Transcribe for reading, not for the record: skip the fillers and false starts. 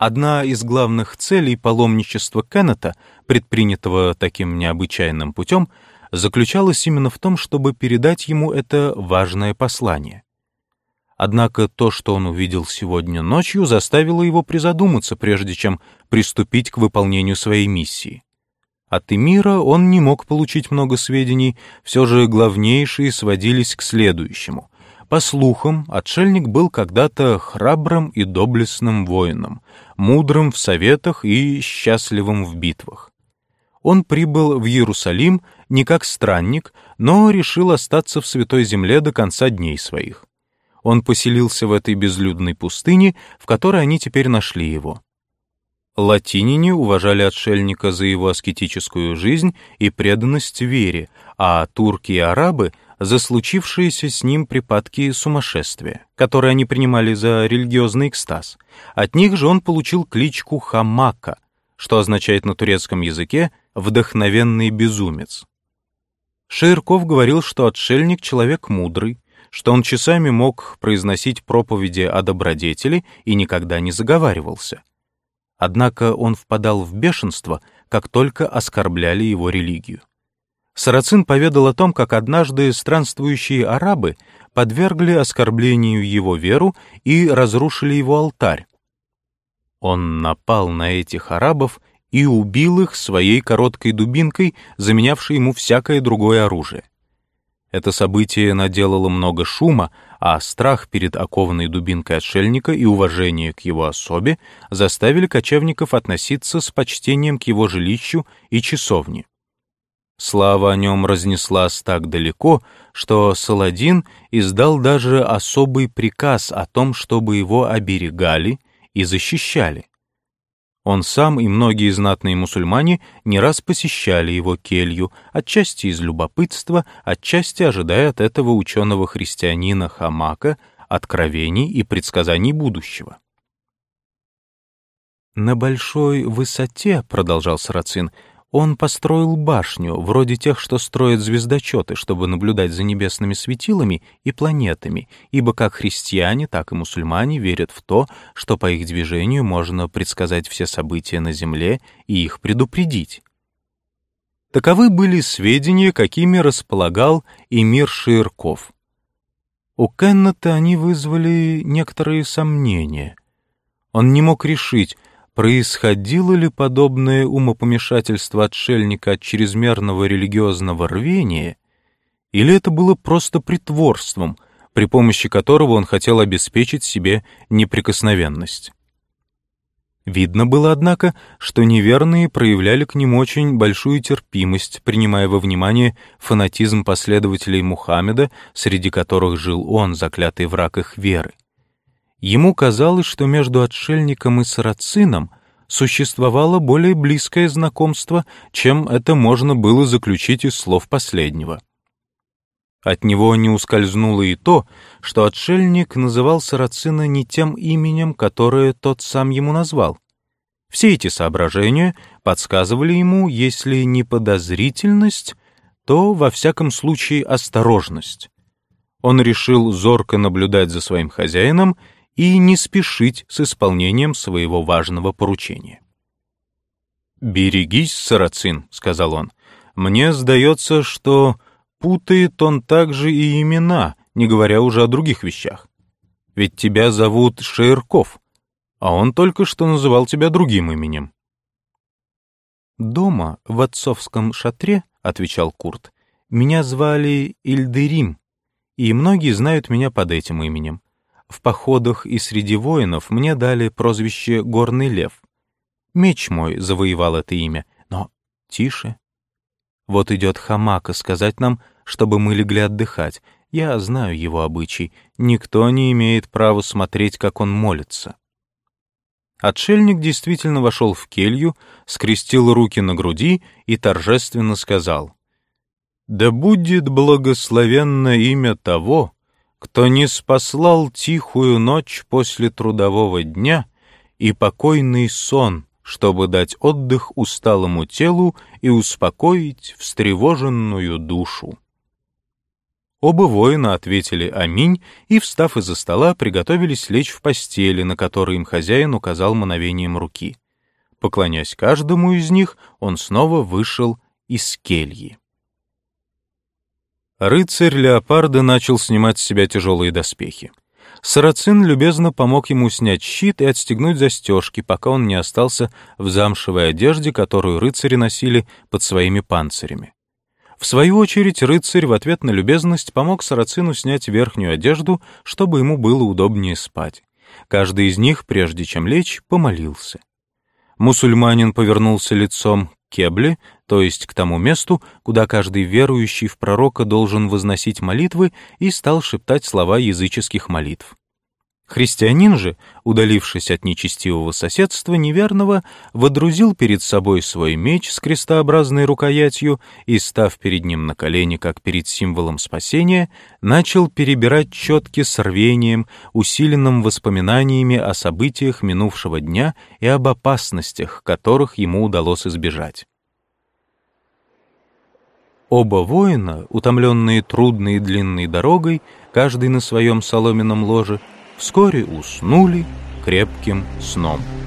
Одна из главных целей паломничества Кеннета, предпринятого таким необычайным путем, заключалась именно в том, чтобы передать ему это важное послание. Однако то, что он увидел сегодня ночью, заставило его призадуматься, прежде чем приступить к выполнению своей миссии. От эмира он не мог получить много сведений, все же главнейшие сводились к следующему. По слухам, отшельник был когда-то храбрым и доблестным воином, мудрым в советах и счастливым в битвах. Он прибыл в Иерусалим не как странник, но решил остаться в Святой Земле до конца дней своих. Он поселился в этой безлюдной пустыне, в которой они теперь нашли его. Латиняне уважали отшельника за его аскетическую жизнь и преданность вере, а турки и арабы — за случившиеся с ним припадки сумасшествия, которые они принимали за религиозный экстаз. От них же он получил кличку Хамака, что означает на турецком языке «вдохновенный безумец». Шаирков говорил, что отшельник — человек мудрый, что он часами мог произносить проповеди о добродетели и никогда не заговаривался. Однако он впадал в бешенство, как только оскорбляли его религию. Сарацин поведал о том, как однажды странствующие арабы подвергли оскорблению его веру и разрушили его алтарь. Он напал на этих арабов и убил их своей короткой дубинкой, заменявшей ему всякое другое оружие. Это событие наделало много шума, а страх перед окованной дубинкой отшельника и уважение к его особе заставили кочевников относиться с почтением к его жилищу и часовне. Слава о нем разнеслась так далеко, что Саладин издал даже особый приказ о том, чтобы его оберегали и защищали. Он сам и многие знатные мусульмане не раз посещали его келью, отчасти из любопытства, отчасти ожидая от этого ученого-христианина Хамака откровений и предсказаний будущего. «На большой высоте, — продолжал Сарацин, — он построил башню, вроде тех, что строят звездочеты, чтобы наблюдать за небесными светилами и планетами, ибо как христиане, так и мусульмане верят в то, что по их движению можно предсказать все события на Земле и их предупредить. Таковы были сведения, какими располагал эмир Шаирков. У Кеннета они вызвали некоторые сомнения. Он не мог решить, происходило ли подобное умопомешательство отшельника от чрезмерного религиозного рвения, или это было просто притворством, при помощи которого он хотел обеспечить себе неприкосновенность. Видно было, однако, что неверные проявляли к ним очень большую терпимость, принимая во внимание фанатизм последователей Мухаммеда, среди которых жил он, заклятый враг их веры. Ему казалось, что между отшельником и сарацином существовало более близкое знакомство, чем это можно было заключить из слов последнего. От него не ускользнуло и то, что отшельник называл сарацина не тем именем, которое тот сам ему назвал. Все эти соображения подсказывали ему, если не подозрительность, то, во всяком случае, осторожность. Он решил зорко наблюдать за своим хозяином и не спешить с исполнением своего важного поручения. «Берегись, сарацин», — сказал он, — «мне сдается, что путает он также и имена, не говоря уже о других вещах. Ведь тебя зовут Шаирков, а он только что называл тебя другим именем». «Дома, в отцовском шатре, — отвечал Курт, — меня звали Ильдерим, и многие знают меня под этим именем. В походах и среди воинов мне дали прозвище «Горный лев». Меч мой завоевал это имя, но тише. Вот идет Хамака сказать нам, чтобы мы легли отдыхать. Я знаю его обычай. Никто не имеет права смотреть, как он молится». Отшельник действительно вошел в келью, скрестил руки на груди и торжественно сказал: «Да будет благословенно имя того, кто ниспослал тихую ночь после трудового дня и покойный сон, чтобы дать отдых усталому телу и успокоить встревоженную душу». Оба воина ответили «Аминь» и, встав из-за стола, приготовились лечь в постели, на которой им хозяин указал мановением руки. Поклонясь каждому из них, он снова вышел из кельи. Рыцарь Леопарда начал снимать с себя тяжелые доспехи. Сарацин любезно помог ему снять щит и отстегнуть застежки, пока он не остался в замшевой одежде, которую рыцари носили под своими панцирями. В свою очередь рыцарь в ответ на любезность помог Сарацину снять верхнюю одежду, чтобы ему было удобнее спать. Каждый из них, прежде чем лечь, помолился. Мусульманин повернулся лицом к Кебле, то есть к тому месту, куда каждый верующий в пророка должен возносить молитвы, и стал шептать слова языческих молитв. Христианин же, удалившись от нечестивого соседства неверного, водрузил перед собой свой меч с крестообразной рукоятью и, став перед ним на колени, как перед символом спасения, начал перебирать четки с рвением, усиленным воспоминаниями о событиях минувшего дня и об опасностях, которых ему удалось избежать. Оба воина, утомленные трудной и длинной дорогой, каждый на своем соломенном ложе, вскоре уснули крепким сном.